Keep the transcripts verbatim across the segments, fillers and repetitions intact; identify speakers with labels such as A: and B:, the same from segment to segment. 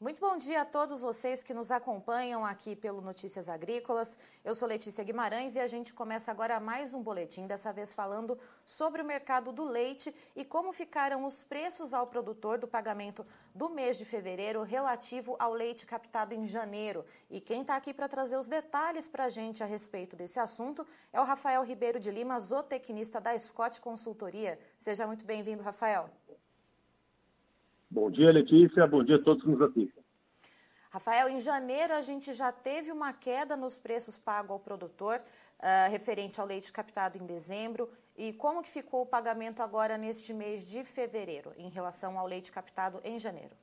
A: Muito bom dia a todos vocês que nos acompanham aqui pelo Notícias Agrícolas. Eu sou Letícia Guimarães e a gente começa agora mais um boletim, dessa vez falando sobre o mercado do leite e como ficaram os preços ao produtor do pagamento do mês de fevereiro relativo ao leite captado em janeiro. E quem está aqui para trazer os detalhes para a gente a respeito desse assunto é o Rafael Ribeiro de Lima, zootecnista da Scott Consultoria. Seja muito bem-vindo, Rafael.
B: Bom dia, Letícia. Bom dia a todos que nos assistem.
A: Rafael, em janeiro a gente já teve uma queda nos preços pagos ao produtor, uh, referente ao leite captado em dezembro. E como que ficou o pagamento agora neste mês de fevereiro, em relação ao leite captado em janeiro?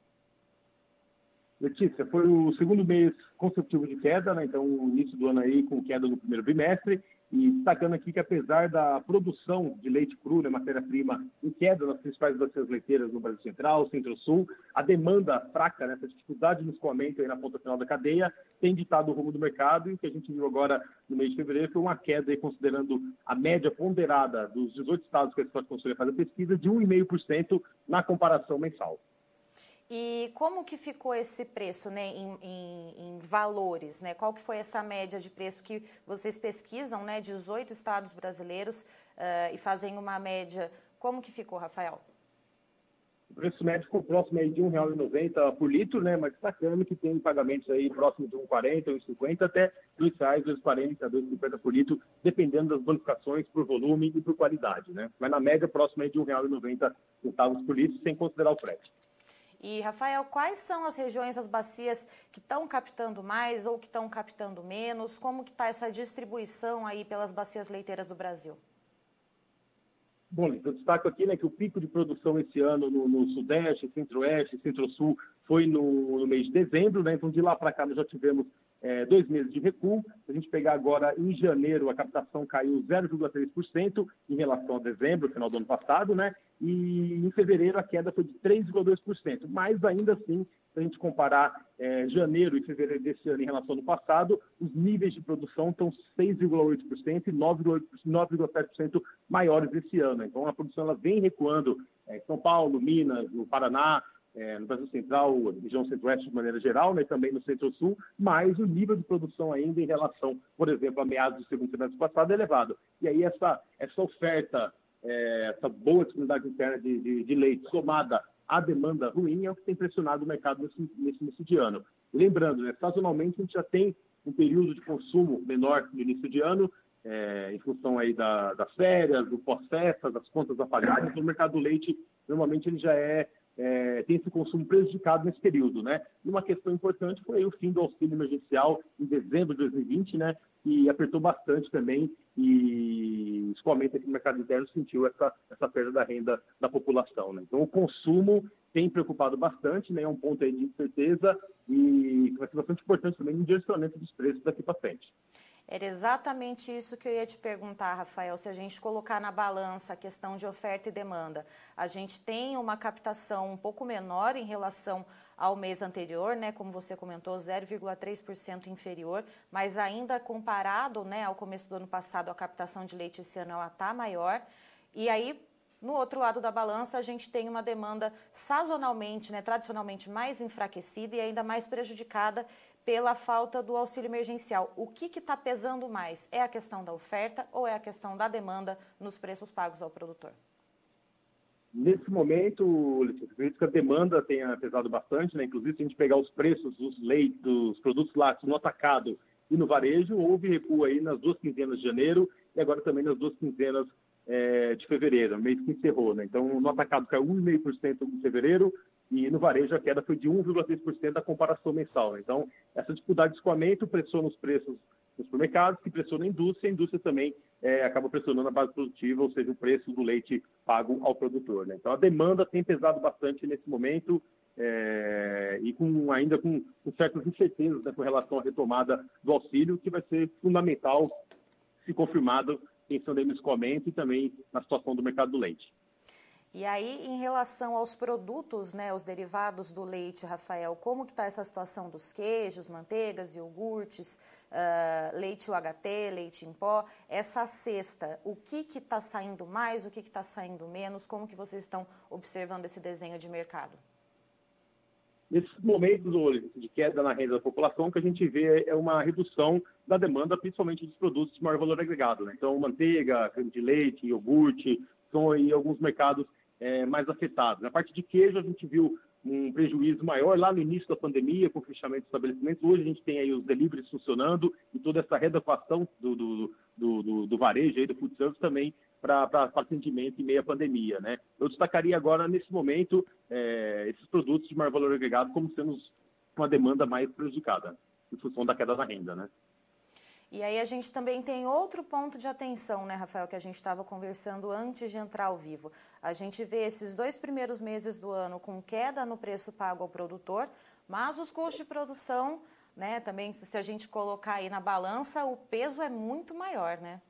B: Letícia, foi o segundo mês consecutivo de queda, né? Então o início do ano aí com queda no primeiro bimestre. E destacando aqui que apesar da produção de leite cru, né, matéria-prima, em queda nas principais bacias leiteiras no Brasil Central, Centro-Sul, a demanda fraca, né, essa dificuldade no escoamento aí na ponta final da cadeia, tem ditado o rumo do mercado. E o que a gente viu agora no mês de fevereiro foi uma queda, aí, considerando a média ponderada dos dezoito estados que a Scott Consultoria faz a pesquisa, de um vírgula cinco por cento na comparação mensal.
A: E como que ficou esse preço, né, em, em, em valores, né? Qual que foi essa média de preço que vocês pesquisam, né, dezoito estados brasileiros uh, e fazem uma média? Como que ficou, Rafael?
B: O preço médio ficou próximo aí de um real e noventa centavos por litro, né? Mas destacando que tem pagamentos aí próximo de um real e quarenta, um real e cinquenta até dois reais, dois reais e quarenta, dois reais e cinquenta por litro, dependendo das bonificações por volume e por qualidade, né? Mas na média próximo aí de um real e noventa centavos por litro, sem considerar o frete.
A: E, Rafael, quais são as regiões, as bacias que estão captando mais ou que estão captando menos? Como que está essa distribuição aí pelas bacias leiteiras do Brasil?
B: Bom, eu destaco aqui, né, que o pico de produção esse ano no, no Sudeste, Centro-Oeste, Centro-Sul foi no, no mês de dezembro, né? Então de lá para cá nós já tivemos é, dois meses de recuo. Se a gente pegar agora em janeiro, a captação caiu zero vírgula três por cento em relação a dezembro, final do ano passado, né? E em fevereiro a queda foi de três vírgula dois por cento, mas ainda assim, se a gente comparar é, janeiro e fevereiro desse ano em relação ao ano passado, os níveis de produção estão seis vírgula oito por cento e nove vírgula sete por cento maiores esse ano. Então a produção ela vem recuando é, em São Paulo, Minas, no Paraná, é, no Brasil Central, região Centro-Oeste de maneira geral, né, também no Centro-Sul, mas o nível de produção ainda em relação, por exemplo, a meados do segundo semestre passado é elevado. E aí essa, essa oferta, é, essa boa disponibilidade interna de, de, de leite somada à demanda ruim é o que tem pressionado o mercado nesse, nesse início de ano. Lembrando, né, sazonalmente a gente já tem um período de consumo menor no início de ano, é, em função aí da, das férias, do pós-festa, das contas apagadas. Então o mercado do leite, normalmente ele já é É, tem esse consumo prejudicado nesse período, né? E uma questão importante foi o fim do auxílio emergencial em dezembro de dois mil e vinte, né? E apertou bastante também e principalmente aqui no mercado interno sentiu essa, essa perda da renda da população, né? Então o consumo tem preocupado bastante, né? É um ponto aí de incerteza e vai ser bastante importante também no direcionamento dos preços daqui para frente.
A: Era exatamente isso que eu ia te perguntar, Rafael. Se a gente colocar na balança a questão de oferta e demanda, a gente tem uma captação um pouco menor em relação ao mês anterior, né? Como você comentou, zero vírgula três por cento inferior, mas ainda comparado, né, ao começo do ano passado, a captação de leite esse ano ela está maior. E aí, no outro lado da balança, a gente tem uma demanda sazonalmente, né, tradicionalmente mais enfraquecida e ainda mais prejudicada pela falta do auxílio emergencial. O que está pesando mais? É a questão da oferta ou é a questão da demanda nos preços pagos ao produtor?
B: Nesse momento, eu acredito que a demanda tenha pesado bastante, né? Inclusive, se a gente pegar os preços dos leites, dos produtos lácteos no atacado e no varejo, houve recuo aí nas duas quinzenas de janeiro e agora também nas duas quinzenas é, de fevereiro, mês que encerrou, né? Então, no atacado caiu um vírgula cinco por cento em fevereiro e no varejo a queda foi de um vírgula seis por cento da comparação mensal, né? Então, essa dificuldade de escoamento pressiona os preços nos supermercados, que pressiona a indústria, a indústria também é, acaba pressionando a base produtiva, ou seja, o preço do leite pago ao produtor, né? Então, a demanda tem pesado bastante nesse momento é, e com, ainda com, com certas incertezas, né, com relação à retomada do auxílio, que vai ser fundamental se confirmado, pensando aí no escoamento e também na situação do mercado do leite.
A: E aí, em relação aos produtos, né, os derivados do leite, Rafael, como que está essa situação dos queijos, manteigas, iogurtes, uh, leite U H T, leite em pó, essa cesta, o que que está saindo mais, o que que está saindo menos, como que vocês estão observando esse desenho de mercado?
B: Nesses momentos de queda na renda da população, o que a gente vê é uma redução da demanda, principalmente dos produtos de maior valor agregado, né? Então, manteiga, creme de leite, iogurte, são aí alguns mercados é, mais afetados. Na parte de queijo, a gente viu um prejuízo maior lá no início da pandemia, com o fechamento de estabelecimentos. Hoje a gente tem aí os deliveries funcionando e toda essa readequação do, do, do, do, do varejo, aí, do food service também, para atendimento em meio à pandemia, né? Eu destacaria agora, nesse momento, é, esses produtos de maior valor agregado como sendo uma demanda mais prejudicada, em função da queda da renda, né?
A: E aí a gente também tem outro ponto de atenção, né, Rafael, que a gente estava conversando antes de entrar ao vivo. A gente vê esses dois primeiros meses do ano com queda no preço pago ao produtor, mas os custos de produção, né, também, se a gente colocar aí na balança, o peso é muito maior, né?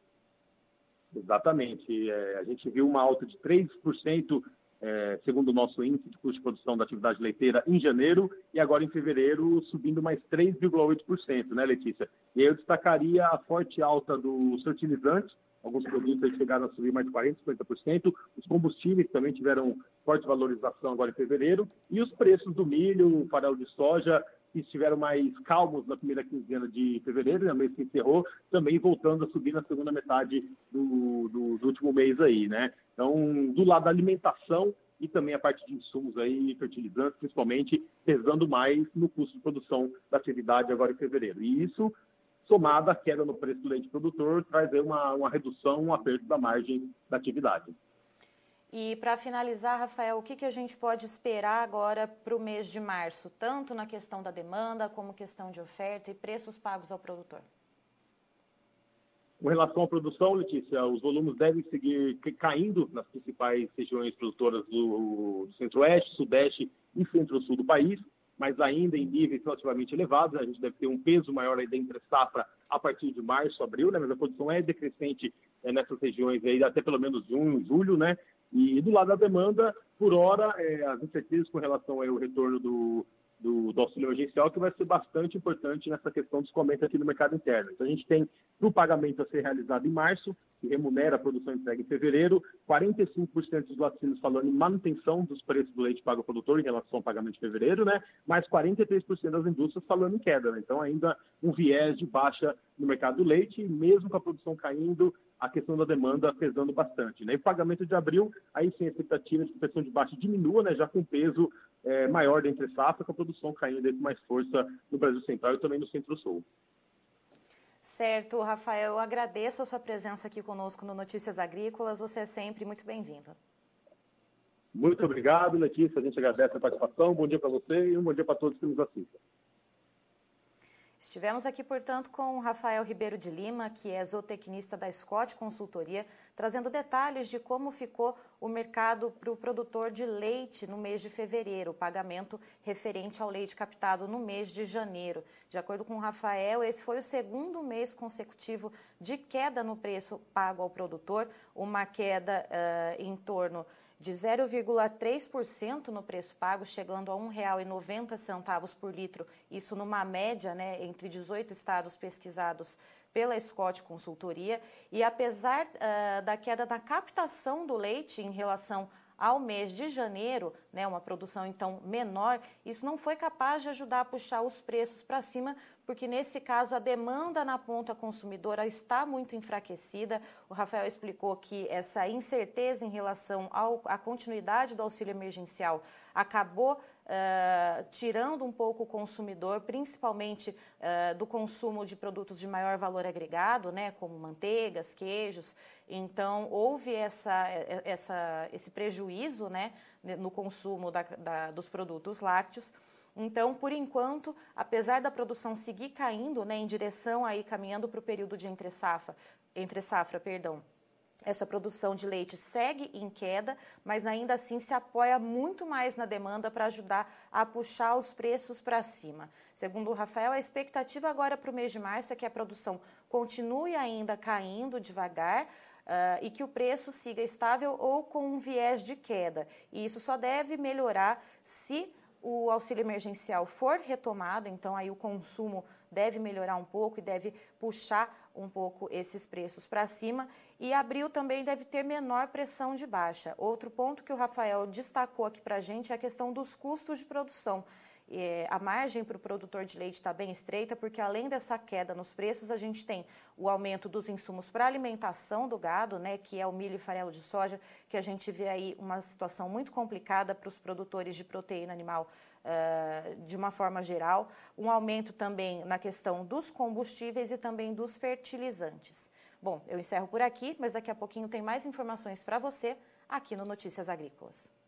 B: Exatamente. É, a gente viu uma alta de três por cento, é, segundo o nosso índice de custo de produção da atividade leiteira em janeiro, e agora em fevereiro subindo mais três vírgula oito por cento, né, Letícia? E aí eu destacaria a forte alta dos fertilizantes, alguns produtos chegaram a subir mais de quarenta por cento, cinquenta por cento, os combustíveis também tiveram forte valorização agora em fevereiro, e os preços do milho, farelo de soja, que estiveram mais calmos na primeira quinzena de fevereiro, né, mês que encerrou, também voltando a subir na segunda metade do, do, do último mês aí, né? Então, do lado da alimentação e também a parte de insumos aí, fertilizantes, principalmente, pesando mais no custo de produção da atividade agora em fevereiro. E isso, somado à queda no preço do leite produtor, traz aí uma, uma redução, um aperto da margem da atividade.
A: E para finalizar, Rafael, o que, que a gente pode esperar agora para o mês de março, tanto na questão da demanda, como questão de oferta e preços pagos ao produtor?
B: Com relação à produção, Letícia, os volumes devem seguir caindo nas principais regiões produtoras do Centro-Oeste, Sudeste e Centro-Sul do país, mas ainda em níveis relativamente elevados. A gente deve ter um peso maior aí da entre-safra a partir de março, abril, né? Mas a produção é decrescente é, nessas regiões aí, até pelo menos junho, julho, né? E do lado da demanda, por hora, é, as incertezas com relação ao retorno do, do, do auxílio emergencial, que vai ser bastante importante nessa questão dos comentários aqui no mercado interno. Então, a gente tem, para o pagamento a ser realizado em março, que remunera a produção entregue em fevereiro, quarenta e cinco por cento dos laticínios falando em manutenção dos preços do leite pago ao produtor em relação ao pagamento de fevereiro, né? Mas quarenta e três por cento das indústrias falando em queda, né? Então, ainda um viés de baixa no mercado do leite, mesmo com a produção caindo, a questão da demanda pesando bastante, né? E o pagamento de abril, aí sim a expectativa de que a pressão de baixa diminua, né? Já com peso é, maior da entre-safra, com a produção caindo com mais força no Brasil Central e também no Centro-Sul.
A: Certo, Rafael, eu agradeço a sua presença aqui conosco no Notícias Agrícolas, você é sempre muito bem-vindo.
B: Muito obrigado, Letícia, a gente agradece a participação, bom dia para você e um bom dia para todos que nos assistem.
A: Estivemos aqui, portanto, com o Rafael Ribeiro de Lima, que é zootecnista da Scott Consultoria, trazendo detalhes de como ficou o mercado para o produtor de leite no mês de fevereiro, o pagamento referente ao leite captado no mês de janeiro. De acordo com o Rafael, esse foi o segundo mês consecutivo de queda no preço pago ao produtor, uma queda uh, em torno de zero vírgula três por cento no preço pago, chegando a um real e noventa centavos por litro, isso numa média, né, entre dezoito estados pesquisados pela Scott Consultoria. E apesar uh, da queda na captação do leite em relação ao mês de janeiro, né, uma produção então menor, isso não foi capaz de ajudar a puxar os preços para cima, porque nesse caso a demanda na ponta consumidora está muito enfraquecida. O Rafael explicou que essa incerteza em relação ao, à continuidade do auxílio emergencial acabou uh, tirando um pouco o consumidor, principalmente uh, do consumo de produtos de maior valor agregado, né, como manteigas, queijos. Então, houve essa, essa, esse prejuízo, né, no consumo da, da, dos produtos lácteos. Então, por enquanto, apesar da produção seguir caindo, né, em direção aí, caminhando para o período de entre safra, entre safra, perdão, essa produção de leite segue em queda, mas ainda assim se apoia muito mais na demanda para ajudar a puxar os preços para cima. Segundo o Rafael, a expectativa agora para o mês de março é que a produção continue ainda caindo devagar, Uh, e que o preço siga estável ou com um viés de queda. E isso só deve melhorar se o auxílio emergencial for retomado, então aí o consumo deve melhorar um pouco e deve puxar um pouco esses preços para cima. E abril também deve ter menor pressão de baixa. Outro ponto que o Rafael destacou aqui para a gente é a questão dos custos de produção. É, a margem para o produtor de leite está bem estreita, porque além dessa queda nos preços, a gente tem o aumento dos insumos para alimentação do gado, né, que é o milho e farelo de soja, que a gente vê aí uma situação muito complicada para os produtores de proteína animal uh, de uma forma geral. Um aumento também na questão dos combustíveis e também dos fertilizantes. Bom, eu encerro por aqui, mas daqui a pouquinho tem mais informações para você aqui no Notícias Agrícolas.